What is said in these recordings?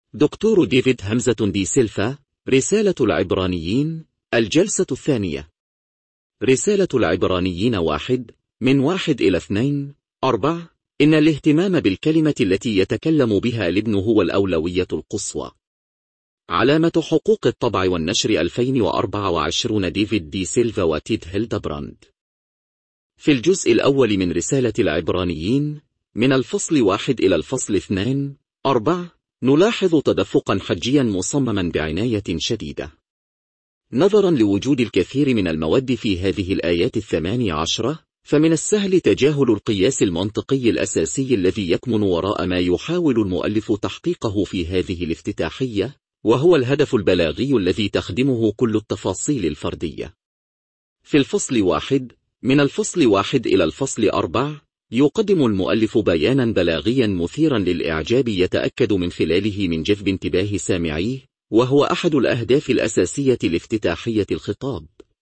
دكتور ديفيد همزة دي سيلفا. رسالة العبرانيين، الجلسة الثانية. رسالة العبرانيين 1 من 1 إلى 2 4. إن الاهتمام بالكلمة التي يتكلم بها الابن هو الأولوية القصوى. علامة حقوق الطبع والنشر 2024. ديفيد دي سيلفا وتيد هيلدبراند. في الجزء الأول من رسالة العبرانيين من الفصل 1 إلى الفصل 2 4 نلاحظ تدفقا حجيا مصمما بعناية شديدة. نظرا لوجود الكثير من المواد في هذه الآيات 18، فمن السهل تجاهل القياس المنطقي الأساسي الذي يكمن وراء ما يحاول المؤلف تحقيقه في هذه الافتتاحية، وهو الهدف البلاغي الذي تخدمه كل التفاصيل الفردية. في الفصل 1 من الفصل 1 إلى الفصل 4 يقدم المؤلف بيانا بلاغيا مثيرا للإعجاب يتأكد من خلاله من جذب انتباه سامعيه، وهو أحد الأهداف الأساسية لافتتاحية الخطاب.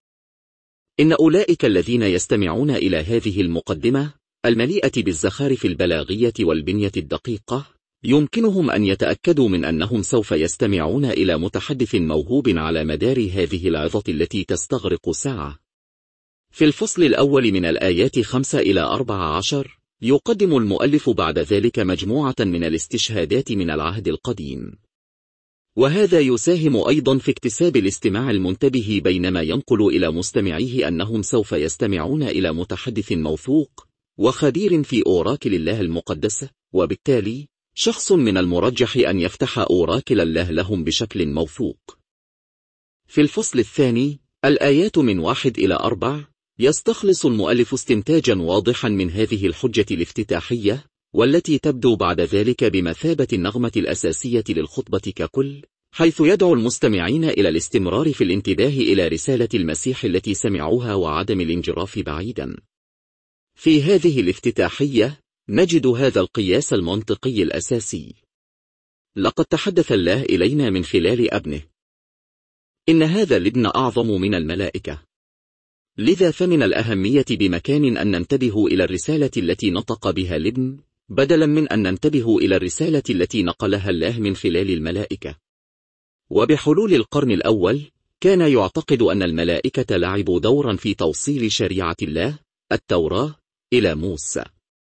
إن أولئك الذين يستمعون إلى هذه المقدمة المليئة بالزخارف البلاغية والبنية الدقيقة يمكنهم أن يتأكدوا من أنهم سوف يستمعون إلى متحدث موهوب على مدار هذه العظة التي تستغرق ساعة. في الفصل الأول من الآيات 5 إلى 14 يقدم المؤلف بعد ذلك مجموعة من الاستشهادات من العهد القديم، وهذا يساهم أيضا في اكتساب الاستماع المنتبه بينما ينقل إلى مستمعيه أنهم سوف يستمعون إلى متحدث موثوق وخبير في أوراكل الله المقدسة، وبالتالي شخص من المرجح أن يفتح أوراكل الله لهم بشكل موثوق. في الفصل الثاني الآيات من 1 إلى 4 يستخلص المؤلف استنتاجا واضحا من هذه الحجة الافتتاحية، والتي تبدو بعد ذلك بمثابة النغمة الأساسية للخطبة ككل، حيث يدعو المستمعين إلى الاستمرار في الانتباه إلى رسالة المسيح التي سمعوها وعدم الانجراف بعيدا. في هذه الافتتاحية نجد هذا القياس المنطقي الأساسي: لقد تحدث الله إلينا من خلال ابنه. إن هذا الابن أعظم من الملائكة، لذا فمن الأهمية بمكان أن ننتبه إلى الرسالة التي نطق بها الابن، بدلا من أن ننتبه إلى الرسالة التي نقلها الله من خلال الملائكة. وبحلول القرن الأول كان يعتقد أن الملائكة لعبوا دورا في توصيل شريعة الله التوراة إلى موسى.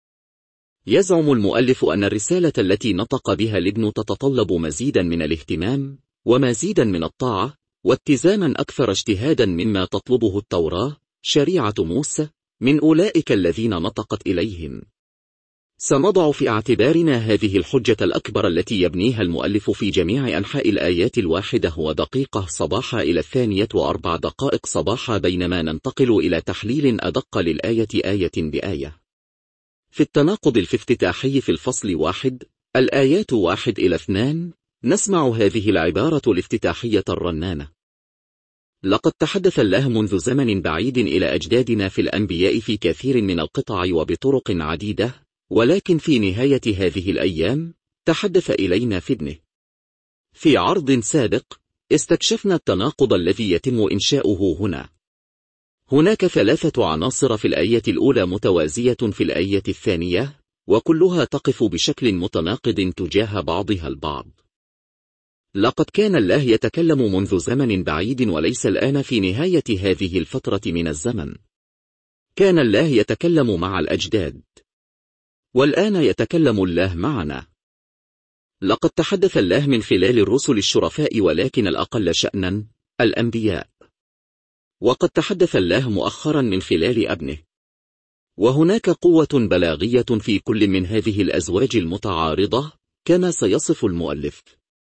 يزعم المؤلف أن الرسالة التي نطق بها الابن تتطلب مزيدا من الاهتمام ومزيدا من الطاعة واتزانا أكثر اجتهادا مما تطلبه التوراة شريعة موسى من أولئك الذين نطقت إليهم. سنضع في اعتبارنا هذه الحجة الأكبر التي يبنيها المؤلف في جميع أنحاء الآيات 1:01 صباحا إلى 2:04 صباحا، بينما ننتقل إلى تحليل أدق للآية آية بآية. في التناقض الافتتاحي في الفصل 1 الآيات 1 إلى 2 نسمع هذه العبارة الافتتاحية الرنانة: لقد تحدث الله منذ زمن بعيد إلى أجدادنا في الأنبياء في كثير من القطع وبطرق عديدة، ولكن في نهاية هذه الأيام تحدث إلينا في ابنه. في عرض سابق استكشفنا التناقض الذي يتم إنشاؤه هنا. هناك 3 عناصر في الآية الأولى متوازية في الآية الثانية، وكلها تقف بشكل متناقض تجاه بعضها البعض. لقد كان الله يتكلم منذ زمن بعيد وليس الآن في نهاية هذه الفترة من الزمن. كان الله يتكلم مع الأجداد، والآن يتكلم الله معنا. لقد تحدث الله من خلال الرسل الشرفاء ولكن الأقل شأنا الأنبياء، وقد تحدث الله مؤخرا من خلال ابنه. وهناك قوة بلاغية في كل من هذه الأزواج المتعارضة كما سيصف المؤلف.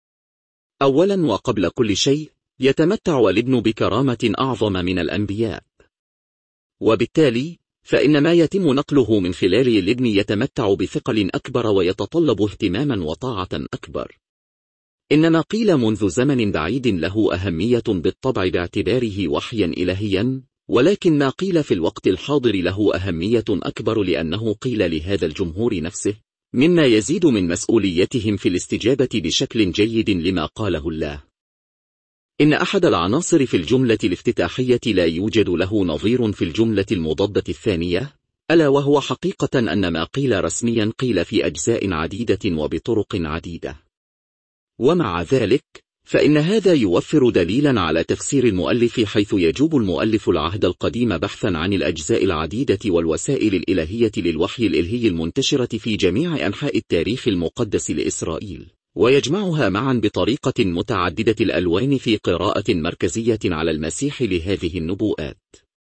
أولا وقبل كل شيء يتمتع الابن بكرامة أعظم من الأنبياء، وبالتالي فإن ما يتم نقله من خلال الابن يتمتع بثقل أكبر ويتطلب اهتماما وطاعة أكبر. إن ما قيل منذ زمن بعيد له أهمية بالطبع باعتباره وحيا إلهيا، ولكن ما قيل في الوقت الحاضر له أهمية أكبر لأنه قيل لهذا الجمهور نفسه، مما يزيد من مسؤوليتهم في الاستجابة بشكل جيد لما قاله الله. إن أحد العناصر في الجملة الافتتاحية لا يوجد له نظير في الجملة المضادة الثانية، ألا وهو حقيقة أن ما قيل رسميا قيل في أجزاء عديدة وبطرق عديدة. ومع ذلك فإن هذا يوفر دليلا على تفسير المؤلف، حيث يجوب المؤلف العهد القديم بحثا عن الأجزاء العديدة والوسائل الإلهية للوحي الإلهي المنتشرة في جميع أنحاء التاريخ المقدس لإسرائيل، ويجمعها معا بطريقة متعددة الألوان في قراءة مركزية على المسيح لهذه النبوءات.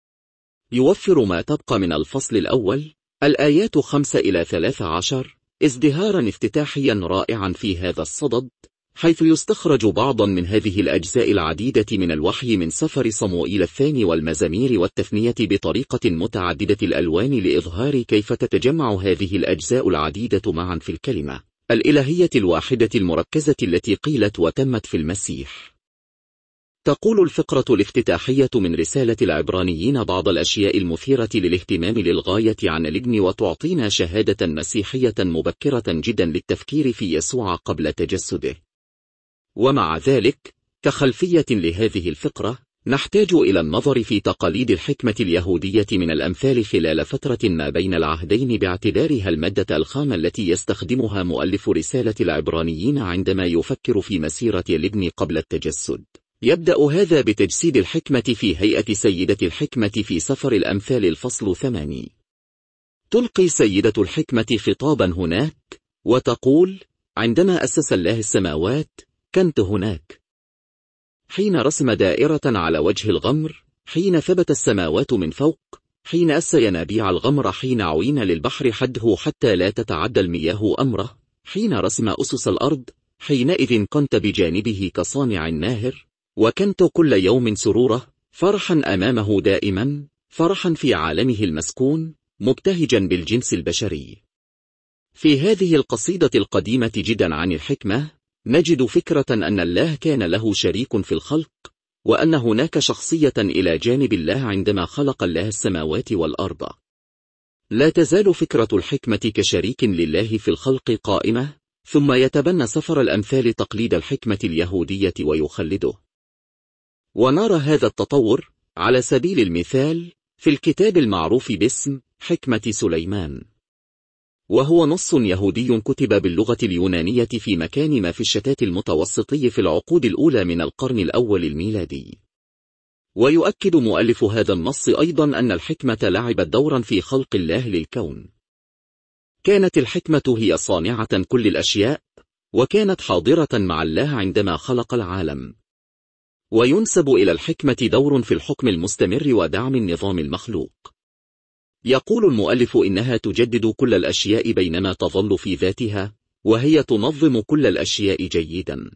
يوفر ما تبقى من الفصل الأول الآيات 5 إلى 13 ازدهارا افتتاحيا رائعا في هذا الصدد، حيث يستخرج بعضا من هذه الأجزاء العديدة من الوحي من سفر صموئيل الثاني والمزامير والتثنية بطريقة متعددة الألوان، لإظهار كيف تتجمع هذه الأجزاء العديدة معا في الكلمة الإلهية الواحدة المركزة التي قيلت وتمت في المسيح. تقول الفقرة الافتتاحية من رسالة العبرانيين بعض الأشياء المثيرة للاهتمام للغاية عن الابن، وتعطينا شهادة مسيحية مبكرة جدا للتفكير في يسوع قبل تجسده. ومع ذلك كخلفية لهذه الفقرة نحتاج إلى النظر في تقاليد الحكمة اليهودية من الأمثال خلال فترة ما بين العهدين، باعتبارها المادة الخام التي يستخدمها مؤلف رسالة العبرانيين عندما يفكر في مسيرة الابن قبل التجسد. يبدأ هذا بتجسيد الحكمة في هيئة سيدة الحكمة في سفر الأمثال الفصل 8. تلقي سيدة الحكمة خطابا هناك وتقول: عندما أسس الله السماوات كنت هناك، حين رسم دائرة على وجه الغمر، حين ثبت السماوات من فوق، حين أس ينابيع الغمر، حين عوين للبحر حده حتى لا تتعدى المياه أمره، حين رسم أسس الأرض، حينئذ كنت بجانبه كصانع الناهر، وكنت كل يوم سرورة، فرحا أمامه دائما، فرحا في عالمه المسكون، مبتهجا بالجنس البشري. في هذه القصيدة القديمة جدا عن الحكمة نجد فكرة أن الله كان له شريك في الخلق، وأن هناك شخصية إلى جانب الله عندما خلق الله السماوات والأرض. لا تزال فكرة الحكمة كشريك لله في الخلق قائمة، ثم يتبنى سفر الأمثال تقليد الحكمة اليهودية ويخلده. ونرى هذا التطور على سبيل المثال في الكتاب المعروف باسم حكمة سليمان، وهو نص يهودي كتب باللغة اليونانية في مكان ما في الشتات المتوسطي في العقود الأولى من القرن الأول الميلادي. ويؤكد مؤلف هذا النص أيضا أن الحكمة لعبت دورا في خلق الله للكون. كانت الحكمة هي صانعة كل الأشياء، وكانت حاضرة مع الله عندما خلق العالم. وينسب إلى الحكمة دور في الحكم المستمر ودعم النظام المخلوق. يقول المؤلف إنها تجدد كل الأشياء بينما تظل في ذاتها، وهي تنظم كل الأشياء جيدا.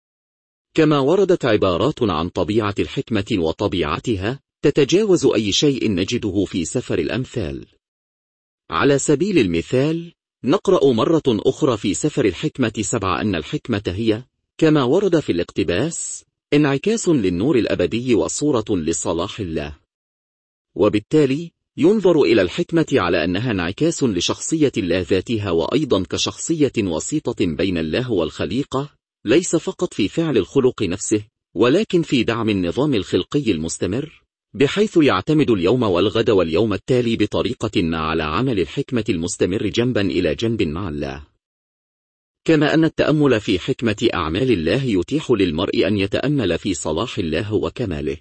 كما وردت عبارات عن طبيعة الحكمة وطبيعتها تتجاوز أي شيء نجده في سفر الأمثال. على سبيل المثال نقرأ مرة أخرى في سفر الحكمة 7 أن الحكمة هي، كما ورد في الاقتباس، انعكاس للنور الأبدي وصورة لصلاح الله. وبالتالي ينظر إلى الحكمة على أنها انعكاس لشخصية الله ذاتها، وأيضا كشخصية وسيطة بين الله والخليقة، ليس فقط في فعل الخلق نفسه، ولكن في دعم النظام الخلقي المستمر، بحيث يعتمد اليوم والغد واليوم التالي بطريقة ما على عمل الحكمة المستمر جنبا إلى جنب مع الله. كما أن التأمل في حكمة أعمال الله يتيح للمرء أن يتأمل في صلاح الله وكماله.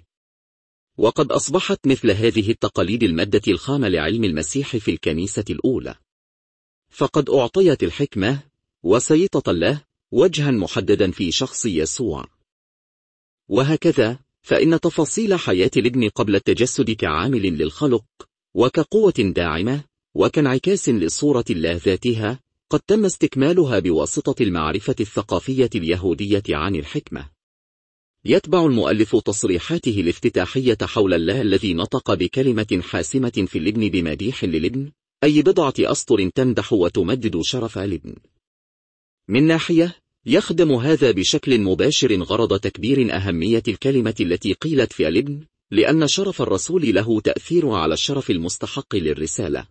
وقد أصبحت مثل هذه التقاليد المادة الخام لعلم المسيح في الكنيسة الأولى، فقد أعطيت الحكمة وسيطة الله وجها محددا في شخص يسوع. وهكذا فإن تفاصيل حياة الابن قبل التجسد كعامل للخلق، وكقوة داعمة، وكانعكاس لصورة الله ذاتها، قد تم استكمالها بواسطة المعرفة الثقافية اليهودية عن الحكمة. يتبع المؤلف تصريحاته الافتتاحية حول الله الذي نطق بكلمة حاسمة في الابن بمديح للابن، أي بضعة أسطر تمدح وتمجد شرف الابن. من ناحية يخدم هذا بشكل مباشر غرض تكبير أهمية الكلمة التي قيلت في الابن، لأن شرف الرسول له تأثير على الشرف المستحق للرسالة.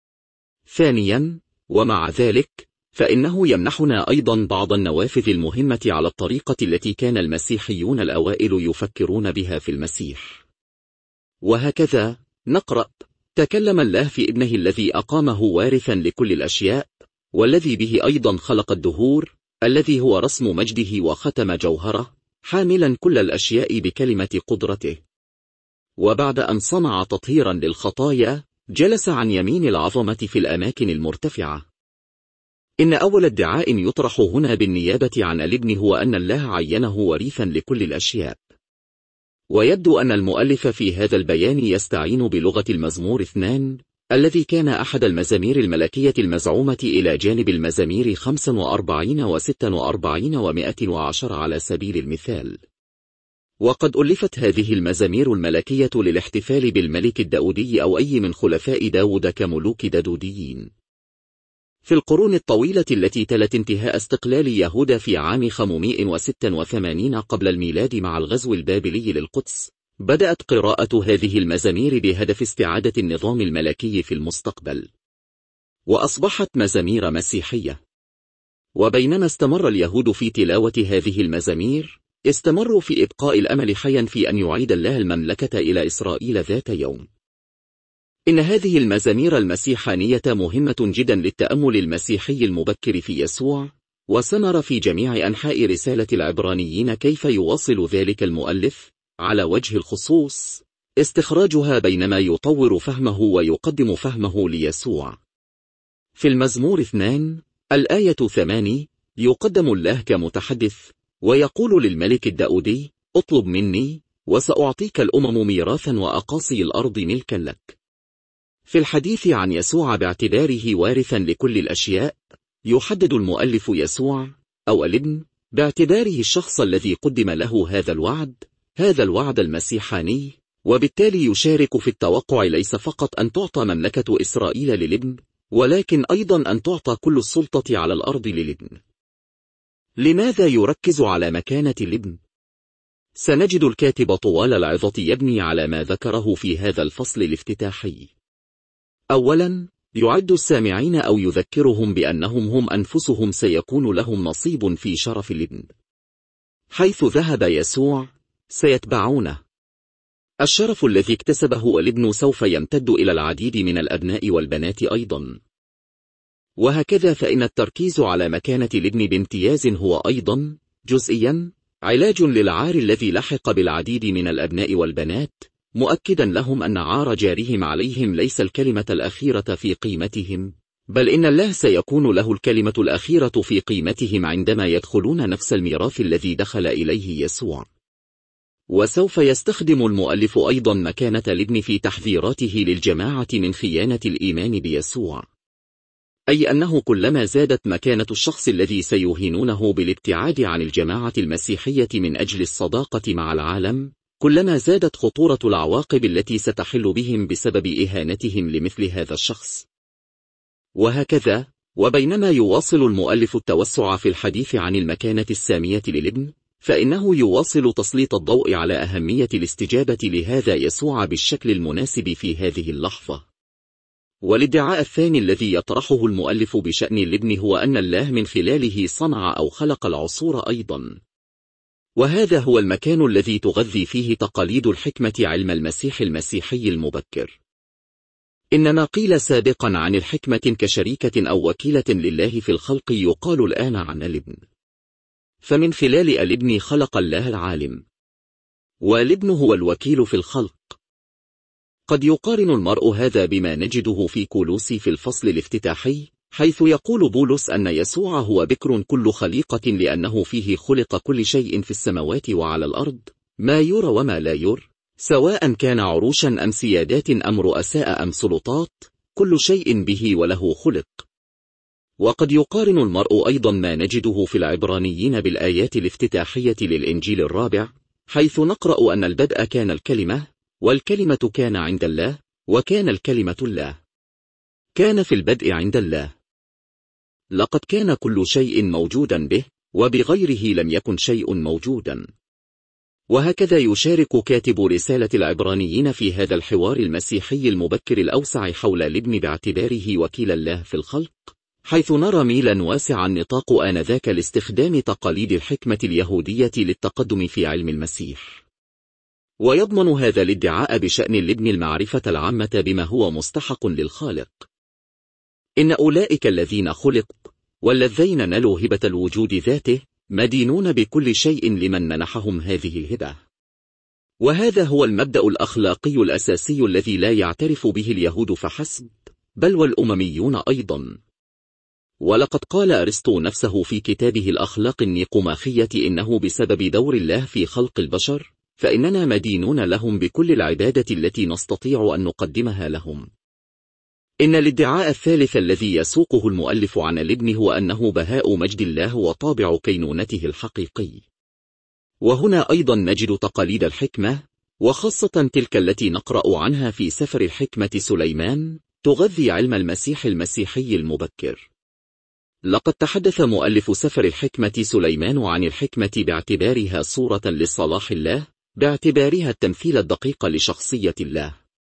ثانيا، ومع ذلك فإنه يمنحنا أيضا بعض النوافذ المهمة على الطريقة التي كان المسيحيون الأوائل يفكرون بها في المسيح. وهكذا نقرأ: تكلم الله في ابنه الذي أقامه وارثا لكل الأشياء، والذي به أيضا خلق الدهور، الذي هو رسم مجده وختم جوهره، حاملا كل الأشياء بكلمة قدرته. وبعد أن صنع تطهيرا للخطايا، جلس عن يمين العظمة في الأماكن المرتفعة. إن أول ادعاء يطرح هنا بالنيابة عن الابن هو أن الله عينه وريثا لكل الأشياء. ويبدو أن المؤلف في هذا البيان يستعين بلغة المزمور 2، الذي كان أحد المزامير الملكية المزعومة إلى جانب المزامير 45 و46 و110 على سبيل المثال. وقد ألفت هذه المزامير الملكية للاحتفال بالملك الداودي أو أي من خلفاء داود كملوك داوديين. في القرون الطويلة التي تلت انتهاء استقلال يهوذا في عام 586 قبل الميلاد مع الغزو البابلي للقدس، بدأت قراءة هذه المزامير بهدف استعادة النظام الملكي في المستقبل، وأصبحت مزامير مسيحية. وبينما استمر اليهود في تلاوة هذه المزامير، استمروا في إبقاء الأمل حيا في أن يعيد الله المملكة إلى إسرائيل ذات يوم. إن هذه المزامير المسيحانية مهمة جدا للتأمل المسيحي المبكر في يسوع، وسنرى في جميع أنحاء رسالة العبرانيين كيف يواصل ذلك المؤلف على وجه الخصوص استخراجها بينما يطور فهمه ويقدم فهمه ليسوع. في المزمور 2 الآية 8 يقدم الله كمتحدث ويقول للملك الداودي: اطلب مني وسأعطيك الأمم ميراثا وأقاصي الأرض ملكا لك. في الحديث عن يسوع باعتباره وارثا لكل الأشياء، يحدد المؤلف يسوع أو الابن باعتباره الشخص الذي قدم له هذا الوعد المسيحاني، وبالتالي يشارك في التوقع ليس فقط أن تعطى مملكة إسرائيل للابن، ولكن أيضا أن تعطى كل السلطة على الأرض للابن. لماذا يركز على مكانة الابن؟ سنجد الكاتب طوال العظة يبني على ما ذكره في هذا الفصل الافتتاحي. أولا، يعد السامعين أو يذكرهم بأنهم هم أنفسهم سيكون لهم نصيب في شرف الابن. حيث ذهب يسوع سيتبعونه. الشرف الذي اكتسبه الابن سوف يمتد إلى العديد من الأبناء والبنات أيضا. وهكذا فإن التركيز على مكانة الابن بامتياز هو أيضا جزئيا علاج للعار الذي لحق بالعديد من الأبناء والبنات، مؤكدا لهم أن عار جارهم عليهم ليس الكلمة الأخيرة في قيمتهم، بل إن الله سيكون له الكلمة الأخيرة في قيمتهم عندما يدخلون نفس الميراث الذي دخل إليه يسوع. وسوف يستخدم المؤلف أيضا مكانة الابن في تحذيراته للجماعة من خيانة الإيمان بيسوع، أي أنه كلما زادت مكانة الشخص الذي سيهينونه بالابتعاد عن الجماعة المسيحية من أجل الصداقة مع العالم، كلما زادت خطورة العواقب التي ستحل بهم بسبب إهانتهم لمثل هذا الشخص. وهكذا، وبينما يواصل المؤلف التوسع في الحديث عن المكانة السامية للابن، فإنه يواصل تسليط الضوء على أهمية الاستجابة لهذا يسوع بالشكل المناسب في هذه اللحظة. والادعاء الثاني الذي يطرحه المؤلف بشأن الابن هو أن الله من خلاله صنع أو خلق العصور أيضا. وهذا هو المكان الذي تغذي فيه تقاليد الحكمة علم المسيح المسيحي المبكر. إن ما قيل سابقا عن الحكمة كشريكة أو وكيلة لله في الخلق يقال الآن عن الابن. فمن خلال الابن خلق الله العالم، والابن هو الوكيل في الخلق. قد يقارن المرء هذا بما نجده في كولوسي في الفصل الافتتاحي، حيث يقول بولس أن يسوع هو بكر كل خليقة لأنه فيه خلق كل شيء في السماوات وعلى الأرض، ما يرى وما لا يرى، سواء كان عروشا أم سيادات أم رؤساء أم سلطات، كل شيء به وله خلق. وقد يقارن المرء أيضا ما نجده في العبرانيين بالآيات الافتتاحية للإنجيل الرابع، حيث نقرأ أن البدء كان الكلمة، والكلمة كان عند الله، وكان الكلمة الله. كان في البدء عند الله. لقد كان كل شيء موجودا به، وبغيره لم يكن شيء موجودا. وهكذا يشارك كاتب رسالة العبرانيين في هذا الحوار المسيحي المبكر الأوسع حول الابن باعتباره وكيل الله في الخلق، حيث نرى ميلا واسعا نطاق آنذاك لاستخدام تقاليد الحكمة اليهودية للتقدم في علم المسيح. ويضمن هذا الادعاء بشأن الابن المعرفة العامة بما هو مستحق للخالق. إن أولئك الذين خلقوا واللذين نالوا هبة الوجود ذاته مدينون بكل شيء لمن منحهم هذه الهبة. وهذا هو المبدأ الأخلاقي الأساسي الذي لا يعترف به اليهود فحسب، بل والأمميون أيضا. ولقد قال أرسطو نفسه في كتابه الأخلاق النيقوماخية إنه بسبب دور الله في خلق البشر فإننا مدينون لهم بكل العبادة التي نستطيع أن نقدمها لهم. إن الادعاء الثالث الذي يسوقه المؤلف عن الابن هو أنه بهاء مجد الله وطابع كينونته الحقيقي. وهنا أيضا نجد تقاليد الحكمة، وخاصة تلك التي نقرأ عنها في سفر الحكمة سليمان، تغذي علم المسيح المسيحي المبكر. لقد تحدث مؤلف سفر الحكمة سليمان عن الحكمة باعتبارها صورة لصلاح الله، باعتبارها التمثيل الدقيق لشخصية الله.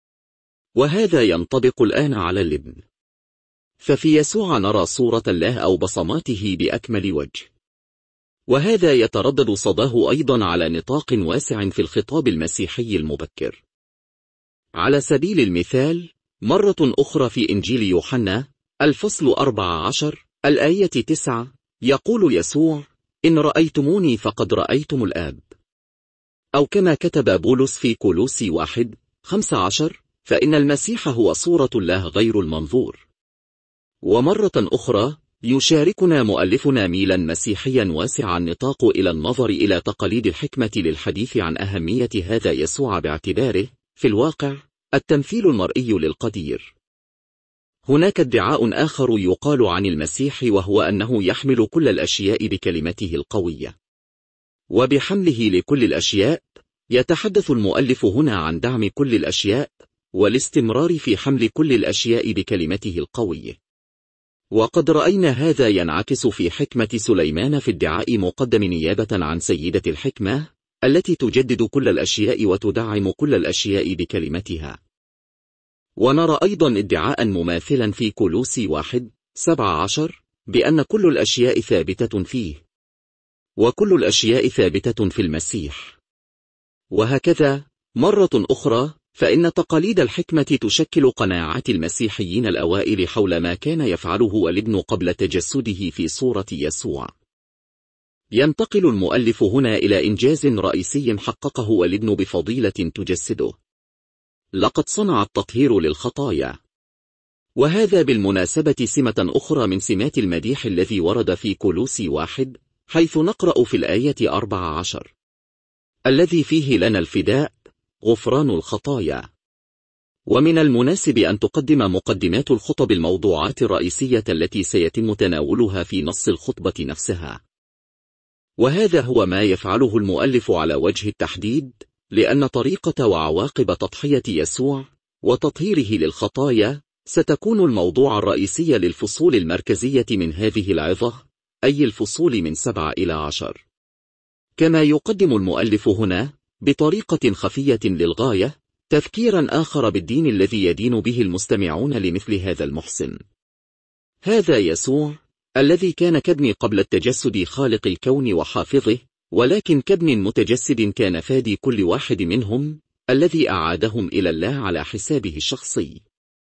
وهذا ينطبق الآن على الابن. ففي يسوع نرى صورة الله أو بصماته بأكمل وجه. وهذا يتردد صداه أيضا على نطاق واسع في الخطاب المسيحي المبكر. على سبيل المثال، مرة أخرى في إنجيل يوحنا الفصل 14 الآية 9 يقول يسوع: إن رأيتموني فقد رأيتم الآب. أو كما كتب بولس في كولوسي 1:15 فإن المسيح هو صورة الله غير المنظور. ومرة أخرى يشاركنا مؤلفنا ميلا مسيحيا واسع النطاق إلى النظر إلى تقاليد الحكمة للحديث عن أهمية هذا يسوع باعتباره في الواقع التمثيل المرئي للقدير. هناك ادعاء آخر يقال عن المسيح، وهو أنه يحمل كل الأشياء بكلمته القوية. وبحمله لكل الأشياء يتحدث المؤلف هنا عن دعم كل الأشياء والاستمرار في حمل كل الأشياء بكلمته القوية. وقد رأينا هذا ينعكس في حكمة سليمان في ادعاء مقدم نيابة عن سيدة الحكمة التي تجدد كل الأشياء وتدعم كل الأشياء بكلمتها. ونرى أيضا ادعاء مماثلا في كولوسي 1:17 بأن كل الأشياء ثابتة فيه، وكل الأشياء ثابتة في المسيح. وهكذا مرة أخرى فإن تقاليد الحكمة تشكل قناعات المسيحيين الأوائل حول ما كان يفعله الابن قبل تجسده في صورة يسوع. ينتقل المؤلف هنا إلى إنجاز رئيسي حققه الابن بفضيلة تجسده. لقد صنع التطهير للخطايا. وهذا بالمناسبة سمة أخرى من سمات المديح الذي ورد في كولوسي 1 حيث نقرأ في الآية 14: الذي فيه لنا الفداء غفران الخطايا. ومن المناسب أن تقدم مقدمات الخطب الموضوعات الرئيسية التي سيتم تناولها في نص الخطبة نفسها. وهذا هو ما يفعله المؤلف على وجه التحديد، لأن طريقة وعواقب تضحية يسوع وتطهيره للخطايا ستكون الموضوع الرئيسي للفصول المركزية من هذه العظة، أي الفصول من 7 إلى 10. كما يقدم المؤلف هنا بطريقة خفية للغاية تذكيرا آخر بالدين الذي يدين به المستمعون لمثل هذا المحسن. هذا يسوع الذي كان كابن قبل التجسد خالق الكون وحافظه، ولكن كابن متجسد كان فادي كل واحد منهم الذي أعادهم إلى الله على حسابه الشخصي.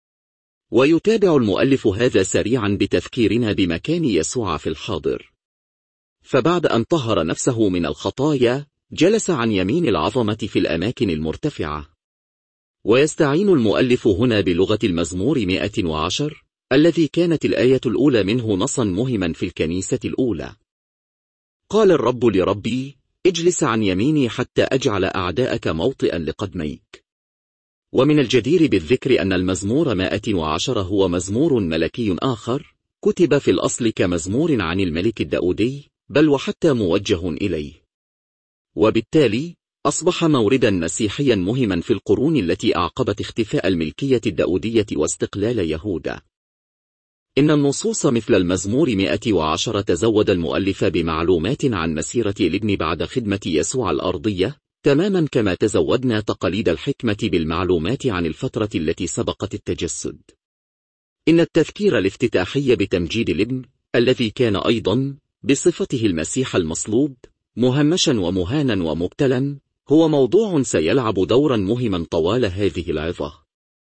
ويتابع المؤلف هذا سريعا بتذكيرنا بمكان يسوع في الحاضر. فبعد أن طهر نفسه من الخطايا جلس عن يمين العظمة في الأماكن المرتفعة. ويستعين المؤلف هنا بلغة المزمور 110 الذي كانت الآية الأولى منه نصا مهما في الكنيسة الأولى. قال الرب لربي: اجلس عن يميني حتى أجعل أعداءك موطئا لقدميك. ومن الجدير بالذكر أن المزمور 110 هو مزمور ملكي آخر كتب في الأصل كمزمور عن الملك الداودي، بل وحتى موجه إليه. وبالتالي أصبح موردا مسيحيا مهما في القرون التي أعقبت اختفاء الملكية الداودية واستقلال يهوذا. إن النصوص مثل المزمور 110 تزود المؤلف بمعلومات عن مسيرة الابن بعد خدمة يسوع الأرضية، تماما كما تزودنا تقاليد الحكمة بالمعلومات عن الفترة التي سبقت التجسد. إن التذكير الافتتاحي بتمجيد الابن الذي كان أيضا بصفته المسيح المصلوب مهمشا ومهانا ومبتلا هو موضوع سيلعب دورا مهما طوال هذه العظة.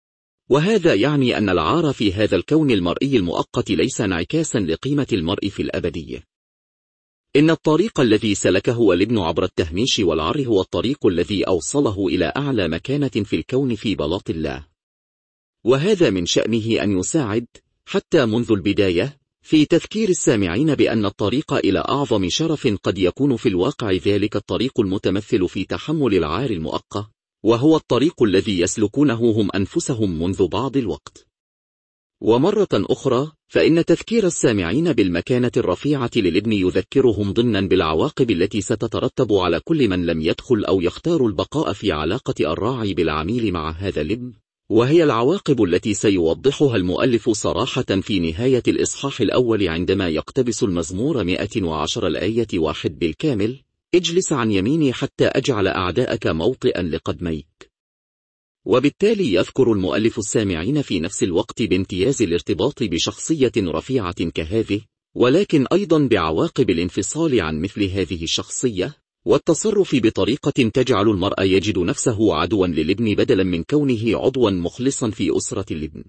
وهذا يعني أن العار في هذا الكون المرئي المؤقت ليس انعكاسا لقيمة المرء في الأبدية. إن الطريق الذي سلكه الابن عبر التهميش والعار هو الطريق الذي أوصله إلى أعلى مكانة في الكون في بلاط الله، وهذا من شأنه أن يساعد حتى منذ البداية في تذكير السامعين بأن الطريق إلى أعظم شرف قد يكون في الواقع ذلك الطريق المتمثل في تحمل العار المؤقت، وهو الطريق الذي يسلكونه هم أنفسهم منذ بعض الوقت. ومرة أخرى فإن تذكير السامعين بالمكانة الرفيعة للابن يذكرهم ضمنا بالعواقب التي ستترتب على كل من لم يدخل أو يختار البقاء في علاقة الراعي بالعميل مع هذا الابن، وهي العواقب التي سيوضحها المؤلف صراحة في نهاية الإصحاح الأول عندما يقتبس المزمور 110 الآية 1 بالكامل: اجلس عن يميني حتى أجعل أعداءك موطئا لقدميك. وبالتالي يذكر المؤلف السامعين في نفس الوقت بامتياز الارتباط بشخصية رفيعة كهذه، ولكن أيضا بعواقب الانفصال عن مثل هذه الشخصية، والتصرف بطريقة تجعل المرء يجد نفسه عدوا للابن بدلا من كونه عضوا مخلصا في أسرة الابن.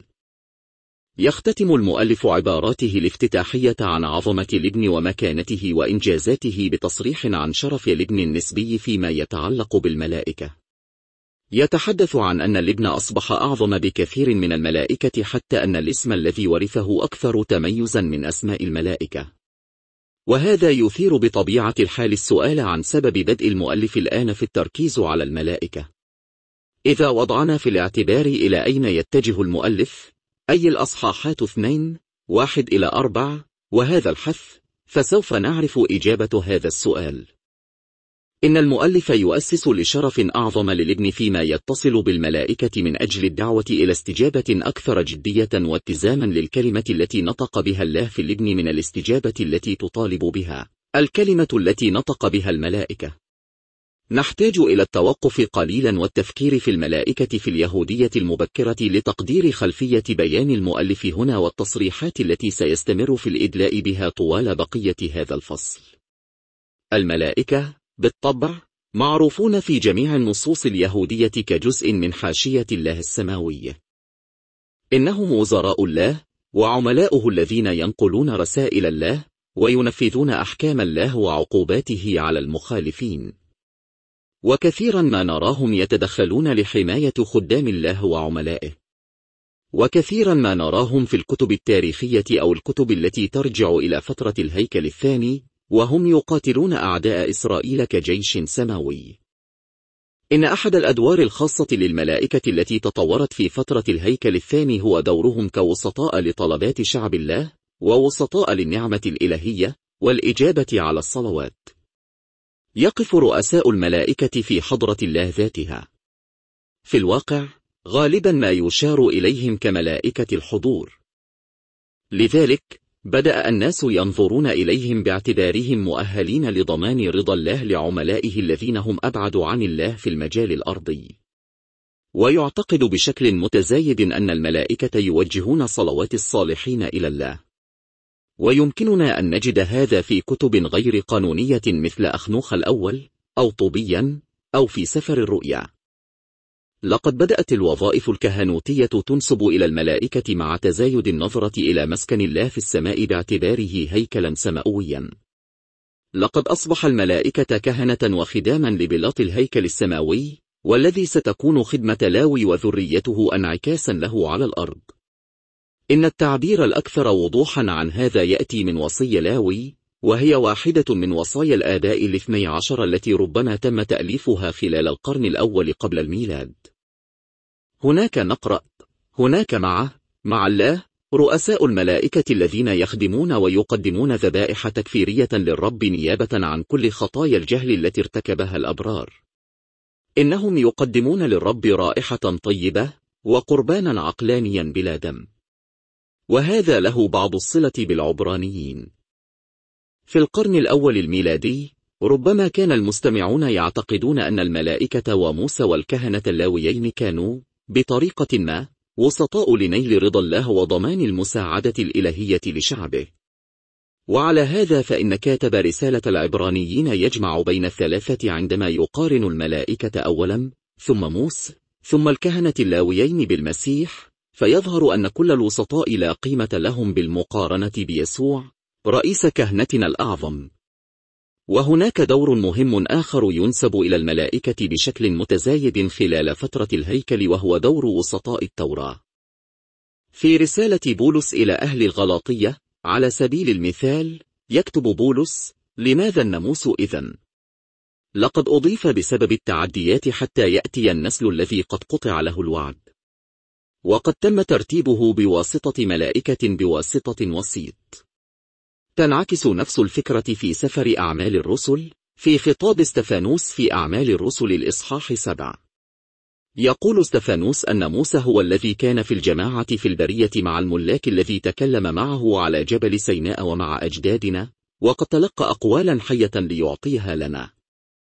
يختتم المؤلف عباراته الافتتاحية عن عظمة الابن ومكانته وإنجازاته بتصريح عن شرف الابن النسبي فيما يتعلق بالملائكة. يتحدث عن أن الابن أصبح أعظم بكثير من الملائكة، حتى أن الاسم الذي ورثه أكثر تميزا من أسماء الملائكة. وهذا يثير بطبيعة الحال السؤال عن سبب بدء المؤلف الآن في التركيز على الملائكة. إذا وضعنا في الاعتبار إلى أين يتجه المؤلف، أي الأصحاحات 2:1-4 وهذا الحث، فسوف نعرف إجابة هذا السؤال. إن المؤلف يؤسس لشرف أعظم للابن فيما يتصل بالملائكة من أجل الدعوة إلى استجابة أكثر جدية واتزاما للكلمة التي نطق بها الله في الابن من الاستجابة التي تطالب بها الكلمة التي نطق بها الملائكة. نحتاج إلى التوقف قليلا والتفكير في الملائكة في اليهودية المبكرة لتقدير خلفية بيان المؤلف هنا والتصريحات التي سيستمر في الإدلاء بها طوال بقية هذا الفصل. الملائكة بالطبع معروفون في جميع النصوص اليهودية كجزء من حاشية الله السماوية. إنهم وزراء الله وعملاؤه الذين ينقلون رسائل الله وينفذون أحكام الله وعقوباته على المخالفين. وكثيرا ما نراهم يتدخلون لحماية خدام الله وعملائه. وكثيرا ما نراهم في الكتب التاريخية أو الكتب التي ترجع إلى فترة الهيكل الثاني، وهم يقاتلون أعداء إسرائيل كجيش سماوي. إن أحد الأدوار الخاصة للملائكة التي تطورت في فترة الهيكل الثاني هو دورهم كوسطاء لطلبات شعب الله، ووسطاء للنعمة الإلهية والإجابة على الصلوات. يقف رؤساء الملائكة في حضرة الله ذاتها. في الواقع غالبا ما يشار إليهم كملائكة الحضور. لذلك بدأ الناس ينظرون إليهم باعتبارهم مؤهلين لضمان رضا الله لعملائه الذين هم أبعد عن الله في المجال الأرضي. ويعتقد بشكل متزايد أن الملائكة يوجهون صلوات الصالحين إلى الله. ويمكننا أن نجد هذا في كتب غير قانونية مثل أخنوخ الأول أو طوبيا أو في سفر الرؤيا. لقد بدأت الوظائف الكهنوتية تنسب إلى الملائكة مع تزايد النظرة إلى مسكن الله في السماء باعتباره هيكلا سماويا. لقد أصبح الملائكة كهنة وخداما لبلاط الهيكل السماوي، والذي ستكون خدمة لاوي وذريته انعكاسا له على الأرض. إن التعبير الأكثر وضوحا عن هذا يأتي من وصية لاوي، وهي واحدة من وصايا الآباء الاثني عشر التي ربما تم تأليفها خلال القرن الأول قبل الميلاد. هناك نقرأ: هناك مع الله رؤساء الملائكة الذين يخدمون ويقدمون ذبائح تكفيرية للرب نيابة عن كل خطايا الجهل التي ارتكبها الأبرار. إنهم يقدمون للرب رائحة طيبة وقربانا عقلانيا بلا دم. وهذا له بعض الصلة بالعبرانيين. في القرن الأول الميلادي ربما كان المستمعون يعتقدون أن الملائكة وموسى والكهنة اللاويين كانوا بطريقة ما وسطاء لنيل رضا الله وضمان المساعدة الإلهية لشعبه. وعلى هذا فإن كاتب رسالة العبرانيين يجمع بين الثلاثة عندما يقارن الملائكة أولا ثم موسى ثم الكهنة اللاويين بالمسيح، فيظهر أن كل الوسطاء لا قيمة لهم بالمقارنة بيسوع رئيس كهنتنا الأعظم. وهناك دور مهم آخر ينسب إلى الملائكة بشكل متزايد خلال فترة الهيكل، وهو دور وسطاء التوراة. في رسالة بولس إلى أهل الغلاطية على سبيل المثال يكتب بولس: لماذا الناموس إذن؟ لقد أضيف بسبب التعديات حتى يأتي النسل الذي قد قطع له الوعد، وقد تم ترتيبه بواسطة ملائكة بواسطة وسيط. تنعكس نفس الفكرة في سفر أعمال الرسل في خطاب استفانوس في أعمال الرسل الإصحاح 7. يقول استفانوس أن موسى هو الذي كان في الجماعة في البرية مع الملاك الذي تكلم معه على جبل سيناء ومع أجدادنا، وقد تلقى أقوالا حية ليعطيها لنا.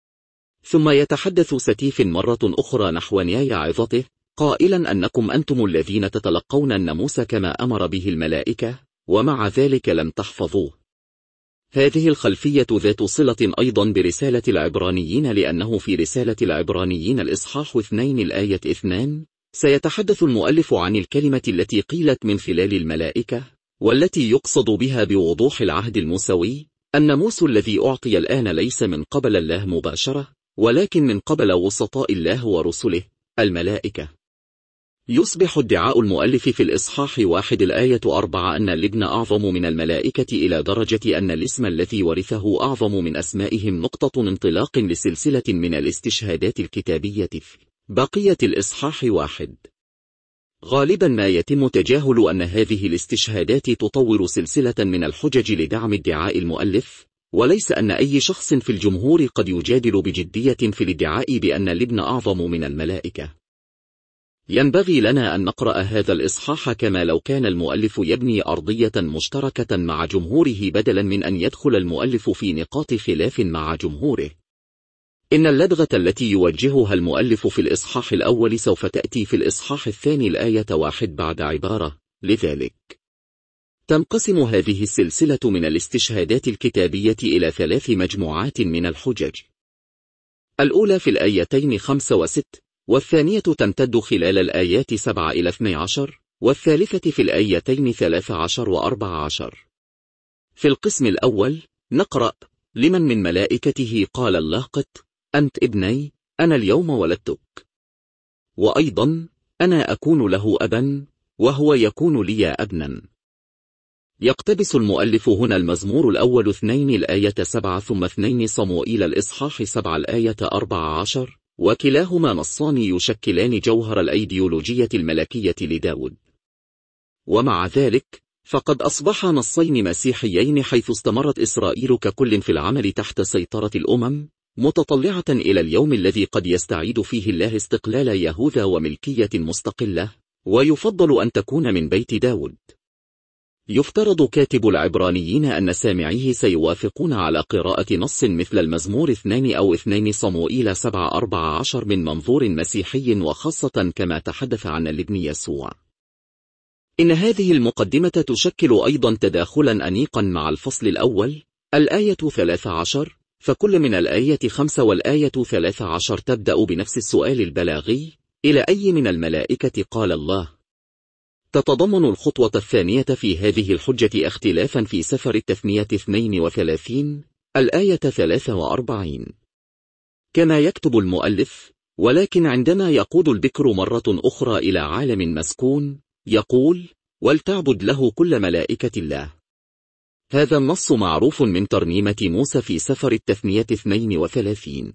ثم يتحدث ستيف مرة أخرى نحو نهاية عظته قائلا أنكم أنتم الذين تتلقون الناموس كما أمر به الملائكة، ومع ذلك لم تحفظوه. هذه الخلفية ذات صلة أيضا برسالة العبرانيين، لأنه في رسالة العبرانيين الإصحاح 2 الآية 2 سيتحدث المؤلف عن الكلمة التي قيلت من خلال الملائكة، والتي يقصد بها بوضوح العهد الموسوي. الناموس الذي أعطي الآن ليس من قبل الله مباشرة، ولكن من قبل وسطاء الله ورسله الملائكة. يصبح ادعاء المؤلف في الإصحاح 1 الآية 4 أن الابن أعظم من الملائكة إلى درجة أن الاسم الذي ورثه أعظم من أسمائهم نقطة انطلاق لسلسلة من الاستشهادات الكتابية في بقية الإصحاح 1. غالبا ما يتم تجاهل أن هذه الاستشهادات تطور سلسلة من الحجج لدعم ادعاء المؤلف، وليس أن أي شخص في الجمهور قد يجادل بجدية في الادعاء بأن الابن أعظم من الملائكة. ينبغي لنا أن نقرأ هذا الإصحاح كما لو كان المؤلف يبني أرضية مشتركة مع جمهوره، بدلا من أن يدخل المؤلف في نقاط خلاف مع جمهوره. إن اللدغة التي يوجهها المؤلف في الإصحاح الأول سوف تأتي في الإصحاح الثاني الآية 1 بعد عبارة: لذلك. تنقسم هذه السلسلة من الاستشهادات الكتابية إلى 3 مجموعات من الحجج. الأولى في الآيتين 5 و6، والثانية تمتد خلال الآيات 7 إلى 12، والثالثة في الآيتين 13 و14. في القسم الأول نقرأ: لمن من ملائكته قال الله قط: أنت ابني، أنا اليوم ولدتك. وأيضا: أنا أكون له أبا وهو يكون لي ابنا. يقتبس المؤلف هنا المزمور الأول 2 الآية 7 ثم 2 صموئيل الإصحاح 7 الآية 14، وكلاهما نصان يشكلان جوهر الأيديولوجية الملكية لداود. ومع ذلك فقد أصبح نصين مسيحيين، حيث استمرت إسرائيل ككل في العمل تحت سيطرة الأمم، متطلعة إلى اليوم الذي قد يستعيد فيه الله استقلال يهوذا وملكية مستقلة، ويفضل أن تكون من بيت داود. يفترض كاتب العبرانيين أن سامعيه سيوافقون على قراءة نص مثل المزمور 2 أو 2 صموئيل 7:14 من منظور مسيحي، وخاصة كما تحدث عن الابن يسوع. إن هذه المقدمة تشكل أيضا تداخلا أنيقا مع الفصل الأول الآية 13، فكل من الآية 5 والآية 13 تبدأ بنفس السؤال البلاغي: إلى أي من الملائكة قال الله؟ تتضمن الخطوة الثانية في هذه الحجة اختلافا في سفر التثنية 32 الآية 43. كما يكتب المؤلف: ولكن عندما يقود البكر مرة أخرى إلى عالم مسكون يقول: ولتعبد له كل ملائكة الله. هذا النص معروف من ترنيمة موسى في سفر التثنية 32.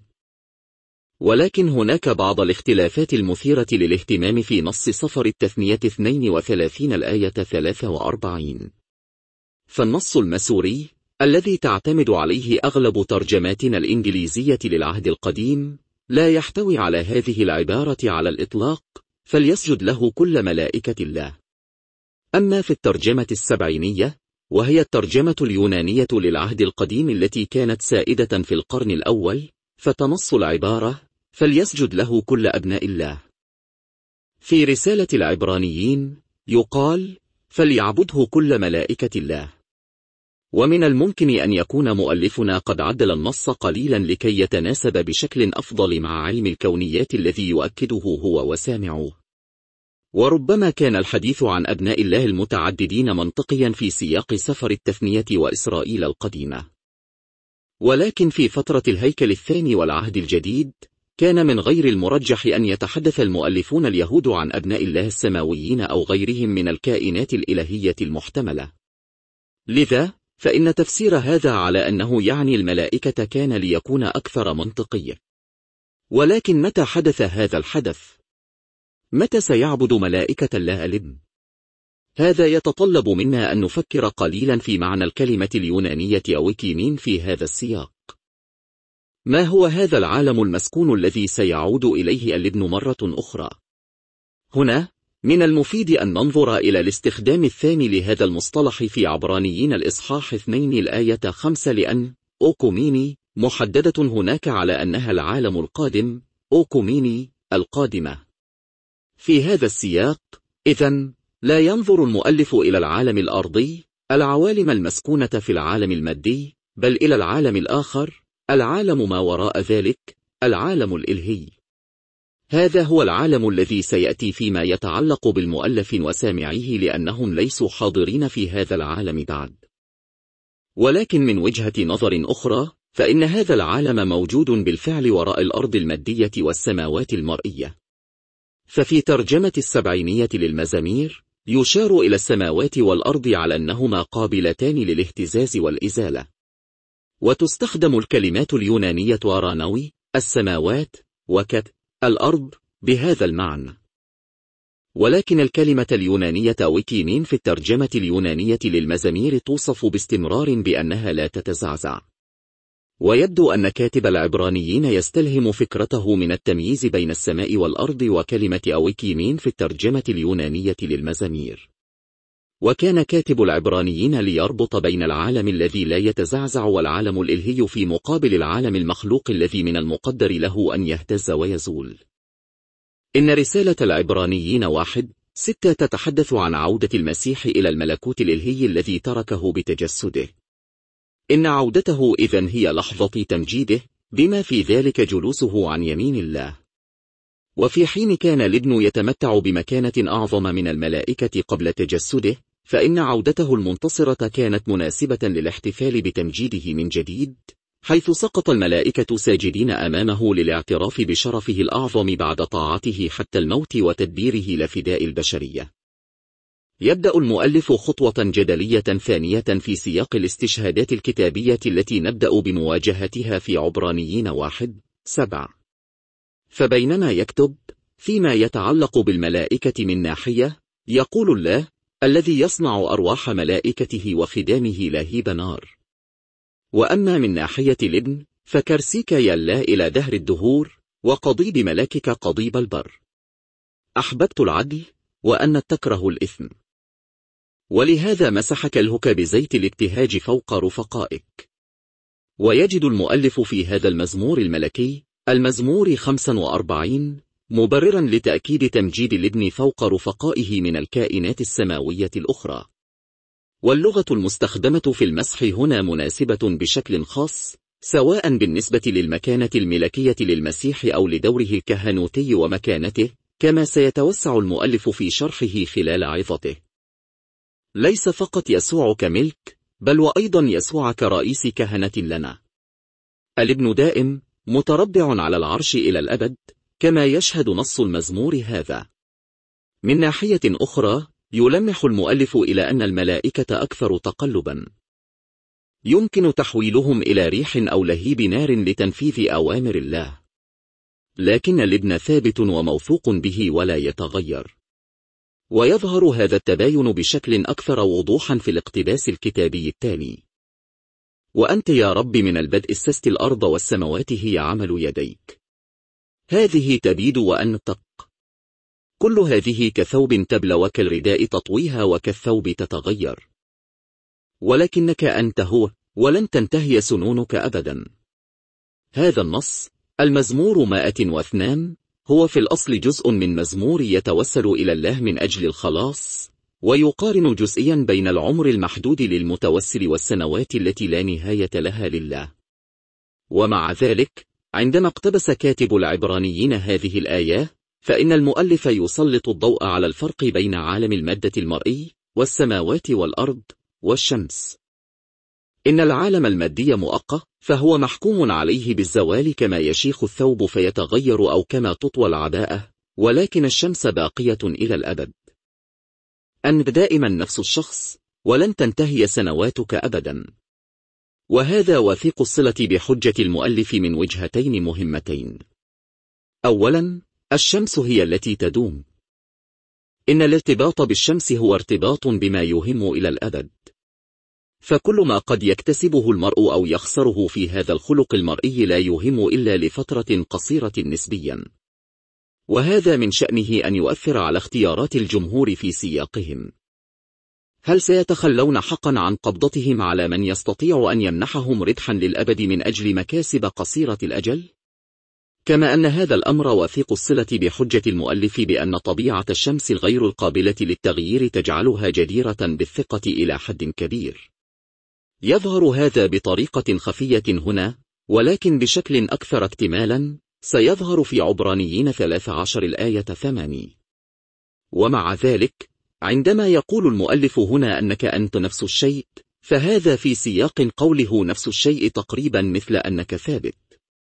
ولكن هناك بعض الاختلافات المثيرة للاهتمام في نص سفر التثنية 32 الآية 43. فالنص المسوري الذي تعتمد عليه أغلب ترجماتنا الإنجليزية للعهد القديم لا يحتوي على هذه العبارة على الإطلاق: فليسجد له كل ملائكة الله. أما في الترجمة السبعينية، وهي الترجمة اليونانية للعهد القديم التي كانت سائدة في القرن الأول، فتنص العبارة: فليسجد له كل أبناء الله. في رسالة العبرانيين يقال: فليعبده كل ملائكة الله. ومن الممكن أن يكون مؤلفنا قد عدل النص قليلا لكي يتناسب بشكل أفضل مع علم الكونيات الذي يؤكده هو وسامعوه. وربما كان الحديث عن أبناء الله المتعددين منطقيا في سياق سفر التثنية وإسرائيل القديمة، ولكن في فترة الهيكل الثاني والعهد الجديد كان من غير المرجح أن يتحدث المؤلفون اليهود عن أبناء الله السماويين أو غيرهم من الكائنات الإلهية المحتملة. لذا فإن تفسير هذا على أنه يعني الملائكة كان ليكون أكثر منطقية. ولكن متى حدث هذا الحدث؟ متى سيعبد ملائكة الله الابن؟ هذا يتطلب منا أن نفكر قليلا في معنى الكلمة اليونانية أويكيمين في هذا السياق. ما هو هذا العالم المسكون الذي سيعود إليه الابن مرة أخرى؟ هنا من المفيد أن ننظر إلى الاستخدام الثاني لهذا المصطلح في عبرانيين الإصحاح 2 الآية 5، لأن أوكوميني محددة هناك على أنها العالم القادم، أوكوميني القادمة. في هذا السياق إذن لا ينظر المؤلف إلى العالم الأرضي، العوالم المسكونة في العالم المادي، بل إلى العالم الآخر، العالم ما وراء ذلك، العالم الإلهي. هذا هو العالم الذي سيأتي فيما يتعلق بالمؤلف وسامعيه، لأنهم ليسوا حاضرين في هذا العالم بعد. ولكن من وجهة نظر أخرى فإن هذا العالم موجود بالفعل وراء الأرض المادية والسماوات المرئية. ففي ترجمة السبعينية للمزامير يشار إلى السماوات والأرض على أنهما قابلتان للاهتزاز والإزالة، وتستخدم الكلمات اليونانية ورانوي السماوات وكت الأرض بهذا المعنى. ولكن الكلمة اليونانية ويكيمين في الترجمة اليونانية للمزامير توصف باستمرار بأنها لا تتزعزع، ويبدو أن كاتب العبرانيين يستلهم فكرته من التمييز بين السماء والأرض وكلمة أويكيمين في الترجمة اليونانية للمزامير. وكان كاتب العبرانيين ليربط بين العالم الذي لا يتزعزع والعالم الإلهي في مقابل العالم المخلوق الذي من المقدر له أن يهتز ويزول. إن رسالة العبرانيين 1:6 تتحدث عن عودة المسيح إلى الملكوت الإلهي الذي تركه بتجسده. إن عودته إذن هي لحظة تمجيده، بما في ذلك جلوسه عن يمين الله. وفي حين كان الابن يتمتع بمكانة أعظم من الملائكة قبل تجسده، فإن عودته المنتصرة كانت مناسبة للاحتفال بتمجيده من جديد، حيث سقط الملائكة ساجدين أمامه للاعتراف بشرفه الأعظم بعد طاعته حتى الموت وتدبيره لفداء البشرية. يبدأ المؤلف خطوة جدلية ثانية في سياق الاستشهادات الكتابية التي نبدأ بمواجهتها في عبرانيين 1:7. فبينما يكتب فيما يتعلق بالملائكة من ناحية، يقول الله الذي يصنع أرواح ملائكته وخدامه لهيب نار. وأما من ناحية الابن فكرسيك يا الله إلى دهر الدهور، وقضيب ملاكك قضيب البر. أحببت العدل وأن تكره الإثم، ولهذا مسحك الهك بزيت الابتهاج فوق رفقائك. ويجد المؤلف في هذا المزمور الملكي المزمور 45 مبررا لتأكيد تمجيد الابن فوق رفقائه من الكائنات السماوية الأخرى. واللغة المستخدمة في المسح هنا مناسبة بشكل خاص، سواء بالنسبة للمكانة الملكية للمسيح أو لدوره الكهنوتي ومكانته، كما سيتوسع المؤلف في شرحه خلال عظته. ليس فقط يسوع كملك، بل وأيضا يسوع كرئيس كهنة لنا. الابن دائم متربع على العرش إلى الأبد، كما يشهد نص المزمور هذا. من ناحية أخرى يلمح المؤلف إلى أن الملائكة أكثر تقلبا، يمكن تحويلهم إلى ريح أو لهيب نار لتنفيذ أوامر الله، لكن الابن ثابت وموثوق به ولا يتغير. ويظهر هذا التباين بشكل أكثر وضوحا في الاقتباس الكتابي التالي: وأنت يا رب من البدء أسست الأرض والسماوات هي عمل يديك، هذه تبيد وأنتق، كل هذه كثوب تبلى وكالرداء تطويها وكالثوب تتغير، ولكنك أنت هو ولن تنتهي سنونك أبدا. هذا النص المزمور 102 هو في الأصل جزء من مزمور يتوسل إلى الله من أجل الخلاص، ويقارن جزئيا بين العمر المحدود للمتوسل والسنوات التي لا نهاية لها لله. ومع ذلك عندما اقتبس كاتب العبرانيين هذه الآية، فإن المؤلف يسلط الضوء على الفرق بين عالم المادة المرئي والسماوات والأرض والشمس. إن العالم المادي مؤقت، فهو محكوم عليه بالزوال كما يشيخ الثوب فيتغير أو كما تطوى العباءة، ولكن الشمس باقية إلى الأبد. أنت دائما نفس الشخص، ولن تنتهي سنواتك أبدا. وهذا وثيق الصلة بحجة المؤلف من وجهتين مهمتين. أولا، الشمس هي التي تدوم. إن الارتباط بالشمس هو ارتباط بما يهم إلى الأبد. فكل ما قد يكتسبه المرء أو يخسره في هذا الخلق المرئي لا يهم إلا لفترة قصيرة نسبيا. وهذا من شأنه أن يؤثر على اختيارات الجمهور في سياقهم. هل سيتخلون حقا عن قبضتهم على من يستطيع أن يمنحهم ربحا للأبد من أجل مكاسب قصيرة الأجل؟ كما أن هذا الأمر وثيق الصلة بحجة المؤلف بأن طبيعة الشمس الغير القابلة للتغيير تجعلها جديرة بالثقة إلى حد كبير. يظهر هذا بطريقة خفية هنا، ولكن بشكل أكثر اكتمالا سيظهر في عبرانيين 13 الآية 8. ومع ذلك، عندما يقول المؤلف هنا أنك أنت نفس الشيء، فهذا في سياق قوله نفس الشيء تقريبا مثل أنك ثابت.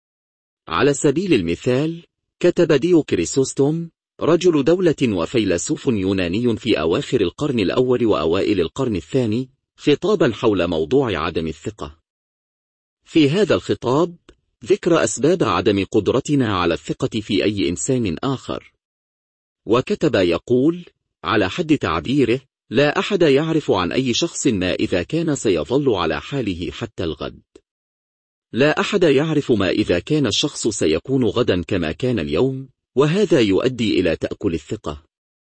على سبيل المثال، كتب ديو كريسوستوم، رجل دولة وفيلسوف يوناني في أواخر القرن الأول وأوائل القرن الثاني، خطابا حول موضوع عدم الثقة. في هذا الخطاب ذكر أسباب عدم قدرتنا على الثقة في أي إنسان آخر. وكتب يقول، على حد تعبيره، لا أحد يعرف عن أي شخص ما إذا كان سيظل على حاله حتى الغد. لا أحد يعرف ما إذا كان الشخص سيكون غدا كما كان اليوم، وهذا يؤدي إلى تأكل الثقة.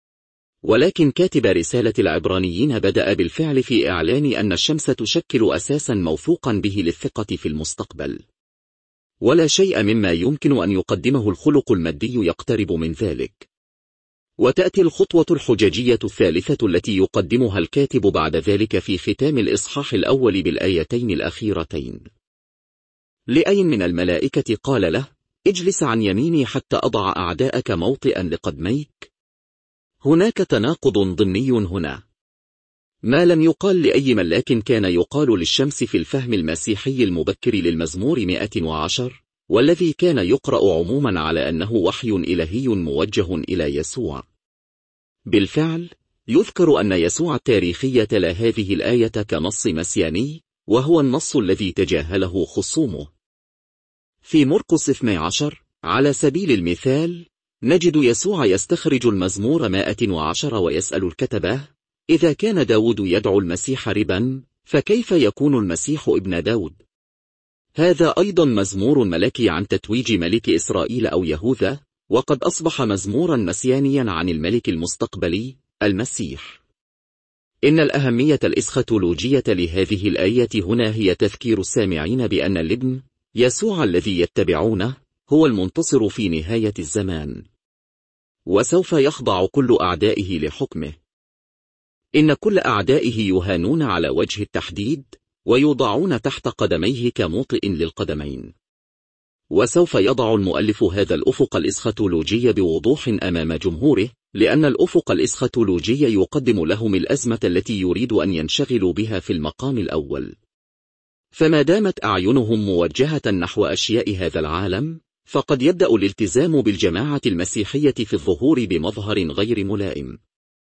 ولكن كاتب رسالة العبرانيين بدأ بالفعل في إعلان أن الشمس تشكل أساسا موثوقا به للثقة في المستقبل. ولا شيء مما يمكن أن يقدمه الخلق المادي يقترب من ذلك. وتأتي الخطوة الحججية الثالثة التي يقدمها الكاتب بعد ذلك في ختام الإصحاح الأول بالآيتين الأخيرتين. لأي من الملائكة قال له، اجلس عن يميني حتى أضع أعداءك موطئا لقدميك. هناك تناقض ضمني هنا. ما لم يقال لأي ملاك كان يقال للشمس في الفهم المسيحي المبكر للمزمور 110، والذي كان يقرأ عموما على أنه وحي إلهي موجه إلى يسوع. بالفعل، يذكر أن يسوع التاريخي تلا هذه الآية كنص مسياني، وهو النص الذي تجاهله خصومه. في مرقس 12 على سبيل المثال، نجد يسوع يستخرج المزمور 110 ويسأل الكتبة، إذا كان داود يدعو المسيح ربا، فكيف يكون المسيح ابن داود؟ هذا أيضا مزمور ملكي عن تتويج ملك إسرائيل أو يهوذا، وقد أصبح مزمورا مسيانيا عن الملك المستقبلي المسيح. إن الأهمية الإسختولوجية لهذه الآية هنا هي تذكير السامعين بأن الابن يسوع الذي يتبعونه هو المنتصر في نهاية الزمان، وسوف يخضع كل أعدائه لحكمه. إن كل أعدائه يهانون على وجه التحديد ويوضعون تحت قدميه كموطئ للقدمين. وسوف يضع المؤلف هذا الأفق الإسختولوجي بوضوح أمام جمهوره، لأن الأفق الإسختولوجي يقدم لهم الأزمة التي يريد أن ينشغلوا بها في المقام الأول. فما دامت أعينهم موجهة نحو أشياء هذا العالم، فقد يبدأ الالتزام بالجماعة المسيحية في الظهور بمظهر غير ملائم.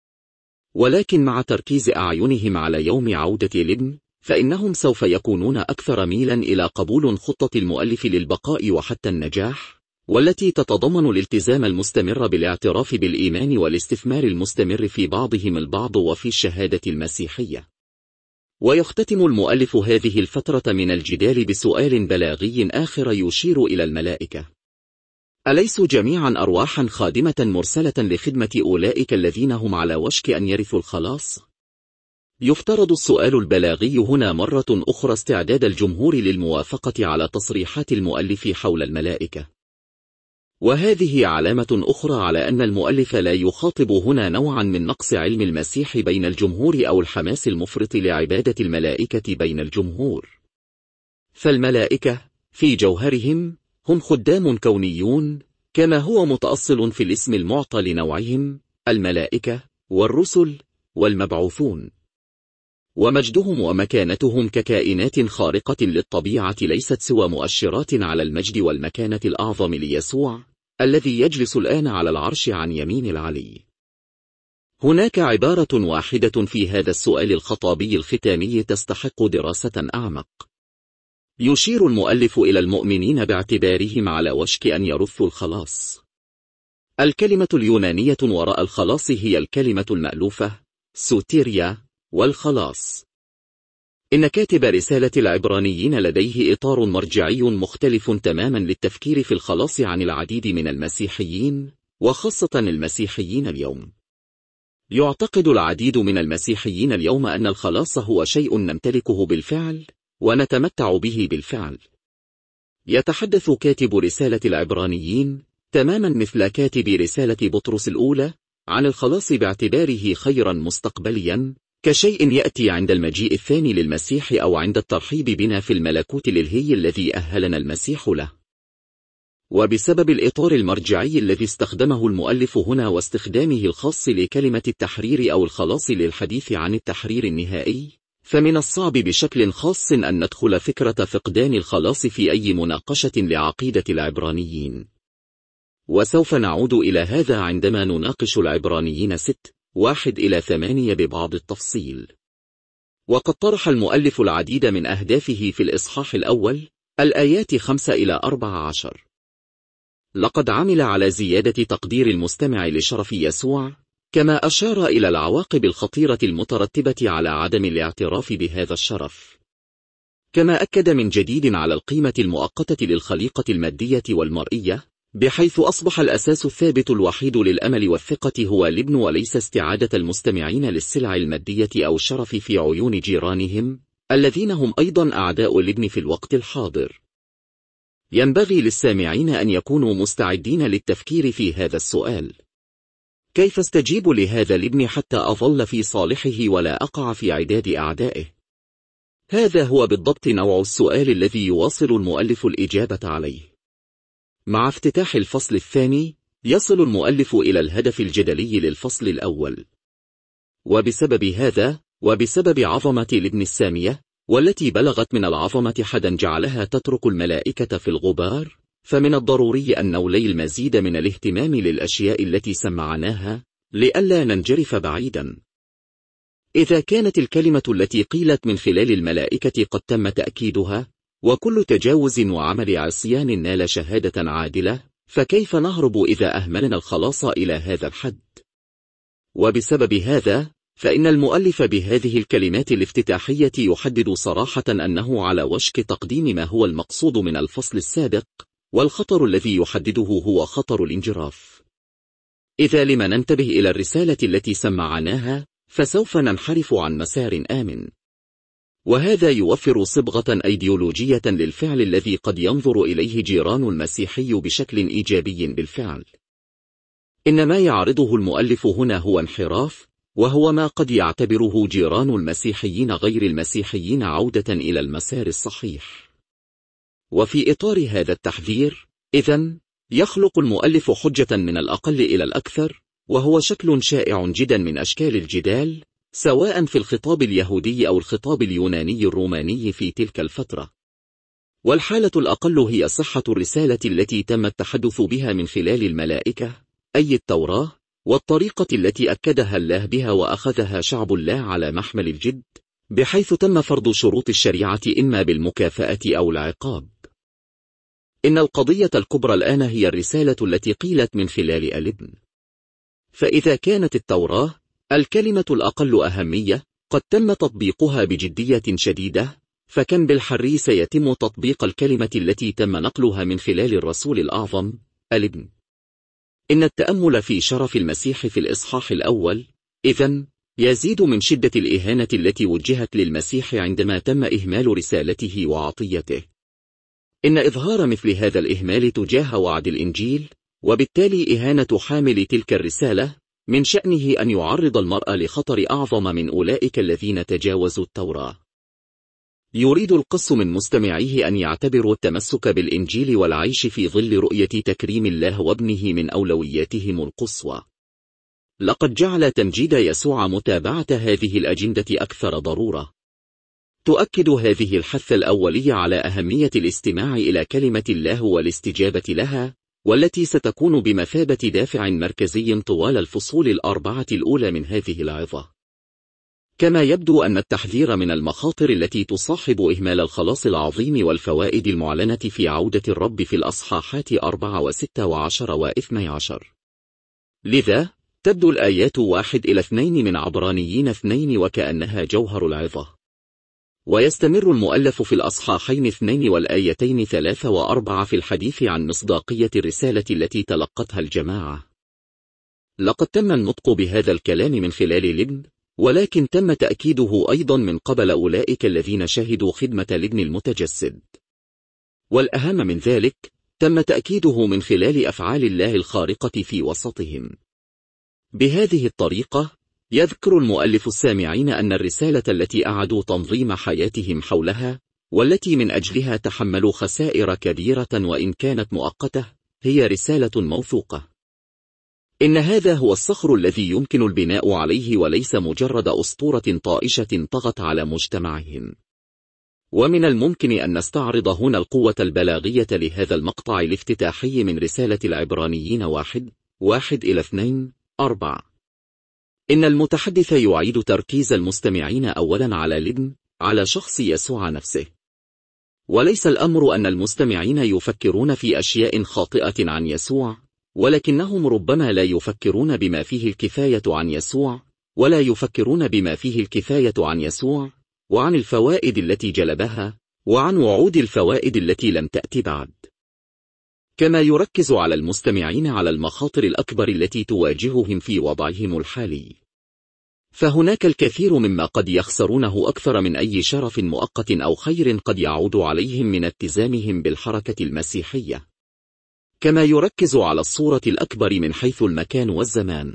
ولكن مع تركيز أعينهم على يوم عودة الابن، فإنهم سوف يكونون أكثر ميلا إلى قبول خطة المؤلف للبقاء وحتى النجاح، والتي تتضمن الالتزام المستمر بالاعتراف بالإيمان والاستثمار المستمر في بعضهم البعض وفي الشهادة المسيحية. ويختتم المؤلف هذه الفترة من الجدال بسؤال بلاغي آخر يشير إلى الملائكة. أليسوا جميعا أرواحا خادمة مرسلة لخدمة أولئك الذين هم على وشك أن يرثوا الخلاص؟ يفترض السؤال البلاغي هنا مرة أخرى استعداد الجمهور للموافقة على تصريحات المؤلف حول الملائكة. وهذه علامة أخرى على أن المؤلف لا يخاطب هنا نوعا من نقص علم المسيح بين الجمهور أو الحماس المفرط لعبادة الملائكة بين الجمهور. فالملائكة في جوهرهم هم خدام كونيون كما هو متأصل في الاسم المعطى لنوعهم، الملائكة والرسل والمبعوثون. ومجدهم ومكانتهم ككائنات خارقة للطبيعة ليست سوى مؤشرات على المجد والمكانة الأعظم ليسوع، الذي يجلس الآن على العرش عن يمين العلي. هناك عبارة واحدة في هذا السؤال الخطابي الختامي تستحق دراسة أعمق. يشير المؤلف إلى المؤمنين باعتبارهم على وشك أن يرثوا الخلاص. الكلمة اليونانية وراء الخلاص هي الكلمة المألوفة سوتيريا والخلاص. إن كاتب رسالة العبرانيين لديه إطار مرجعي مختلف تماما للتفكير في الخلاص عن العديد من المسيحيين، وخاصة المسيحيين اليوم. يعتقد العديد من المسيحيين اليوم أن الخلاص هو شيء نمتلكه بالفعل ونتمتع به بالفعل. يتحدث كاتب رسالة العبرانيين تماما مثل كاتب رسالة بطرس الأولى عن الخلاص باعتباره خيرا مستقبليا، كشيء يأتي عند المجيء الثاني للمسيح أو عند الترحيب بنا في الملكوت الإلهي الذي أهلنا المسيح له. وبسبب الإطار المرجعي الذي استخدمه المؤلف هنا واستخدامه الخاص لكلمة التحرير أو الخلاص للحديث عن التحرير النهائي، فمن الصعب بشكل خاص أن ندخل فكرة فقدان الخلاص في أي مناقشة لعقيدة العبرانيين. وسوف نعود إلى هذا عندما نناقش العبرانيين 6:1-8 ببعض التفصيل. وقد طرح المؤلف العديد من أهدافه في الإصحاح الأول، الآيات 5-14. لقد عمل على زيادة تقدير المستمع لشرف يسوع، كما أشار إلى العواقب الخطيرة المترتبة على عدم الاعتراف بهذا الشرف. كما أكد من جديد على القيمة المؤقتة للخليقة المادية والمرئية، بحيث أصبح الأساس الثابت الوحيد للأمل والثقة هو الابن وليس استعادة المستمعين للسلع المادية أو الشرف في عيون جيرانهم، الذين هم أيضا أعداء الابن في الوقت الحاضر. ينبغي للسامعين أن يكونوا مستعدين للتفكير في هذا السؤال: كيف استجيب لهذا الابن حتى أظل في صالحه ولا أقع في عداد أعدائه؟ هذا هو بالضبط نوع السؤال الذي يواصل المؤلف الإجابة عليه. مع افتتاح الفصل الثاني، يصل المؤلف إلى الهدف الجدلي للفصل الأول. وبسبب هذا، وبسبب عظمة الابن السامية، والتي بلغت من العظمة حدا جعلها تترك الملائكة في الغبار، فمن الضروري أن نولي المزيد من الاهتمام للأشياء التي سمعناها، لئلا ننجرف بعيدا. إذا كانت الكلمة التي قيلت من خلال الملائكة قد تم تأكيدها، وكل تجاوز وعمل عصيان نال شهادة عادلة، فكيف نهرب إذا أهملنا الخلاص إلى هذا الحد؟ وبسبب هذا، فإن المؤلف بهذه الكلمات الافتتاحية يحدد صراحة أنه على وشك تقديم ما هو المقصود من الفصل السابق، والخطر الذي يحدده هو خطر الانجراف. إذا لم ننتبه إلى الرسالة التي سمعناها، فسوف ننحرف عن مسار آمن. وهذا يوفر صبغة أيديولوجية للفعل الذي قد ينظر إليه جيران المسيحي بشكل إيجابي بالفعل. إن ما يعرضه المؤلف هنا هو انحراف، وهو ما قد يعتبره جيران المسيحيين غير المسيحيين عودة إلى المسار الصحيح. وفي إطار هذا التحذير، إذن، يخلق المؤلف حجة من الأقل إلى الأكثر، وهو شكل شائع جدا من أشكال الجدال، سواء في الخطاب اليهودي أو الخطاب اليوناني الروماني في تلك الفترة. والحالة الأقل هي صحة الرسالة التي تم التحدث بها من خلال الملائكة، أي التوراة، والطريقة التي أكدها الله بها وأخذها شعب الله على محمل الجد، بحيث تم فرض شروط الشريعة إما بالمكافأة أو العقاب. إن القضية الكبرى الآن هي الرسالة التي قيلت من خلال الابن. فإذا كانت التوراة، الكلمة الأقل أهمية، قد تم تطبيقها بجدية شديدة، فكم بالحري سيتم تطبيق الكلمة التي تم نقلها من خلال الرسول الأعظم، الابن. إن التأمل في شرف المسيح في الإصحاح الأول، إذن، يزيد من شدة الإهانة التي وجهت للمسيح عندما تم إهمال رسالته وعطيته. إن إظهار مثل هذا الإهمال تجاه وعد الإنجيل، وبالتالي إهانة حامل تلك الرسالة، من شأنه أن يعرض المرء لخطر أعظم من أولئك الذين تجاوزوا التوراة. يريد القس من مستمعيه أن يعتبروا التمسك بالإنجيل والعيش في ظل رؤية تكريم الله وابنه من أولوياتهم القصوى. لقد جعل تمجيد يسوع متابعة هذه الأجندة أكثر ضرورة. تؤكد هذه الحث الأولية على أهمية الاستماع إلى كلمة الله والاستجابة لها، والتي ستكون بمثابة دافع مركزي طوال الفصول ال4 الأولى من هذه العظة. كما يبدو أن التحذير من المخاطر التي تصاحب إهمال الخلاص العظيم والفوائد المعلنة في عودة الرب في الأصحاحات 4 و16 و12. لذا تبدو الآيات 1-2 من عبرانيين 2 وكأنها جوهر العظة. ويستمر المؤلف في الأصحاحين 2 والآيتين 3 و4 في الحديث عن مصداقية الرسالة التي تلقتها الجماعة. لقد تم النطق بهذا الكلام من خلال الابن، ولكن تم تأكيده أيضا من قبل أولئك الذين شهدوا خدمة الابن المتجسد. والأهم من ذلك، تم تأكيده من خلال أفعال الله الخارقة في وسطهم. بهذه الطريقة يذكر المؤلف السامعين أن الرسالة التي أعادوا تنظيم حياتهم حولها، والتي من أجلها تحملوا خسائر كبيرة وإن كانت مؤقتة، هي رسالة موثوقة. إن هذا هو الصخر الذي يمكن البناء عليه، وليس مجرد أسطورة طائشة طغت على مجتمعهم. ومن الممكن أن نستعرض هنا القوة البلاغية لهذا المقطع الافتتاحي من رسالة العبرانيين 1:1-2-4. إن المتحدث يعيد تركيز المستمعين أولا على الابن، على شخص يسوع نفسه. وليس الأمر أن المستمعين يفكرون في أشياء خاطئة عن يسوع، ولكنهم ربما لا يفكرون بما فيه الكفاية عن يسوع، ولا يفكرون بما فيه الكفاية عن يسوع، وعن الفوائد التي جلبها، وعن وعود الفوائد التي لم تأتي بعد. كما يركز على المستمعين على المخاطر الأكبر التي تواجههم في وضعهم الحالي. فهناك الكثير مما قد يخسرونه أكثر من أي شرف مؤقت أو خير قد يعود عليهم من التزامهم بالحركة المسيحية. كما يركز على الصورة الأكبر من حيث المكان والزمان.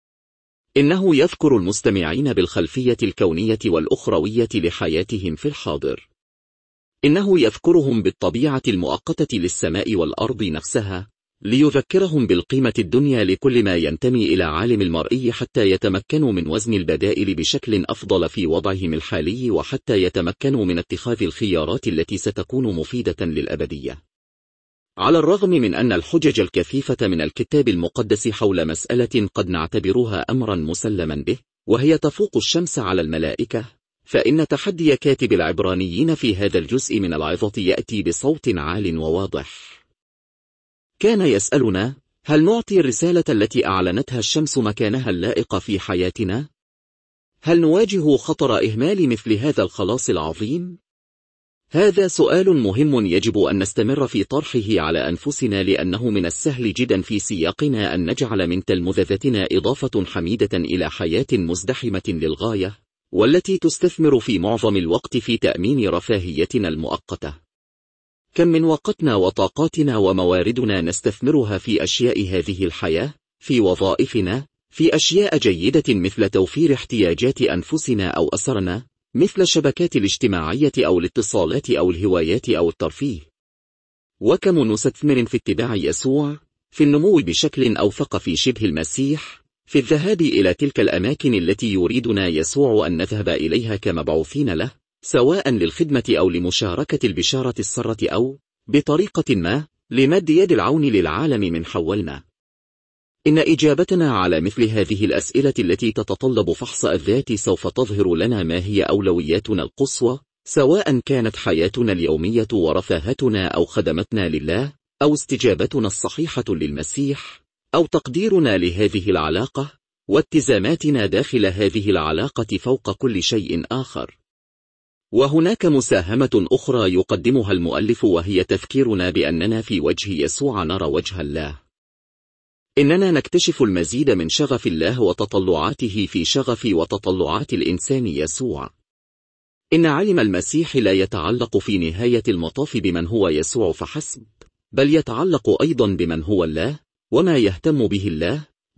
إنه يذكر المستمعين بالخلفية الكونية والأخروية لحياتهم في الحاضر. إنه يذكرهم بالطبيعة المؤقتة للسماء والأرض نفسها، ليذكرهم بالقيمة الدنيا لكل ما ينتمي إلى عالم المرئي، حتى يتمكنوا من وزن البدائل بشكل أفضل في وضعهم الحالي، وحتى يتمكنوا من اتخاذ الخيارات التي ستكون مفيدة للأبدية. على الرغم من أن الحجج الكثيفة من الكتاب المقدس حول مسألة قد نعتبرها أمرا مسلما به، وهي تفوق الشمس على الملائكة، فإن تحدي كاتب العبرانيين في هذا الجزء من العظة يأتي بصوت عال وواضح. كان يسألنا: هل نعطي الرسالة التي أعلنتها الشمس مكانها اللائق في حياتنا؟ هل نواجه خطر إهمال مثل هذا الخلاص العظيم؟ هذا سؤال مهم يجب أن نستمر في طرحه على أنفسنا، لأنه من السهل جدا في سياقنا أن نجعل من تلمذتنا إضافة حميدة إلى حياة مزدحمة للغاية، والتي تستثمر في معظم الوقت في تأمين رفاهيتنا المؤقتة. كم من وقتنا وطاقاتنا ومواردنا نستثمرها في أشياء هذه الحياة، في وظائفنا، في أشياء جيدة مثل توفير احتياجات أنفسنا أو أسرنا، مثل الشبكات الاجتماعية أو الاتصالات أو الهوايات أو الترفيه. وكم نستثمر في اتباع يسوع، في النمو بشكل أوثق في شبه المسيح، في الذهاب إلى تلك الأماكن التي يريدنا يسوع أن نذهب إليها كمبعوثين له، سواء للخدمة أو لمشاركة البشارة السارة، أو بطريقة ما لمد يد العون للعالم من حولنا. إن إجابتنا على مثل هذه الأسئلة التي تتطلب فحص الذات سوف تظهر لنا ما هي أولوياتنا القصوى، سواء كانت حياتنا اليومية ورفاهتنا أو خدمتنا لله، أو استجابتنا الصحيحة للمسيح، أو تقديرنا لهذه العلاقة، واتزاماتنا داخل هذه العلاقة فوق كل شيء آخر. وهناك مساهمة أخرى يقدمها المؤلف، وهي تذكيرنا بأننا في وجه يسوع نرى وجه الله. إننا نكتشف المزيد من شغف الله وتطلعاته في شغف وتطلعات الإنسان يسوع. إن علم المسيح لا يتعلق في نهاية المطاف بمن هو يسوع فحسب، بل يتعلق أيضا بمن هو الله، وما يهتم به الله،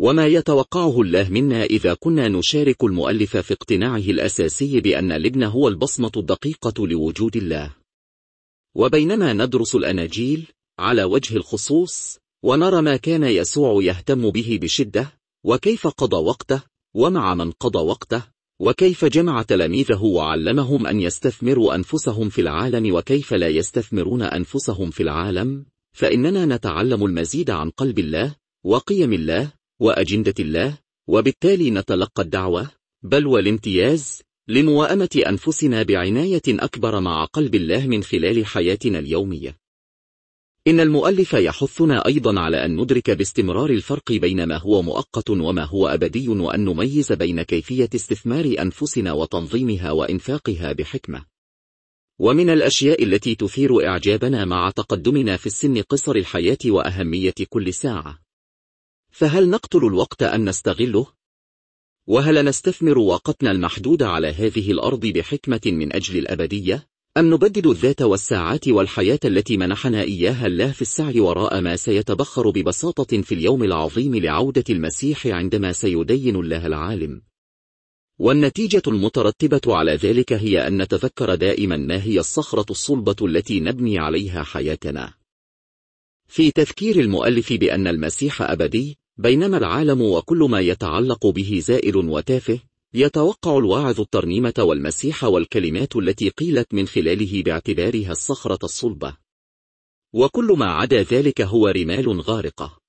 وما يتوقعه الله منا إذا كنا نشارك المؤلف في اقتناعه الأساسي بأن الابن هو البصمة الدقيقة لوجود الله. وبينما ندرس الأناجيل على وجه الخصوص ونرى ما كان يسوع يهتم به بشدة، وكيف قضى وقته ومع من قضى وقته، وكيف جمع تلاميذه وعلمهم أن يستثمروا أنفسهم في العالم وكيف لا يستثمرون أنفسهم في العالم، فإننا نتعلم المزيد عن قلب الله وقيم الله وأجندة الله، وبالتالي نتلقى الدعوة بل والامتياز لموائمة أنفسنا بعناية أكبر مع قلب الله من خلال حياتنا اليومية. إن المؤلف يحثنا أيضا على أن ندرك باستمرار الفرق بين ما هو مؤقت وما هو أبدي، وأن نميز بين كيفية استثمار أنفسنا وتنظيمها وإنفاقها بحكمة. ومن الأشياء التي تثير إعجابنا مع تقدمنا في السن قصر الحياة وأهمية كل ساعة. فهل نقتل الوقت أن نستغله؟ وهل نستثمر وقتنا المحدود على هذه الأرض بحكمة من أجل الأبدية؟ أم نبدد الذات والساعات والحياة التي منحنا إياها الله في السعي وراء ما سيتبخر ببساطة في اليوم العظيم لعودة المسيح عندما سيدين الله العالم؟ والنتيجة المترتبة على ذلك هي أن نتذكر دائما ما هي الصخرة الصلبة التي نبني عليها حياتنا. في تذكير المؤلف بأن المسيح أبدي بينما العالم وكل ما يتعلق به زائل وتافه، يتوقع الواعظ الترنيمة والمسيح والكلمات التي قيلت من خلاله باعتبارها الصخرة الصلبة، وكل ما عدا ذلك هو رمال غارقة.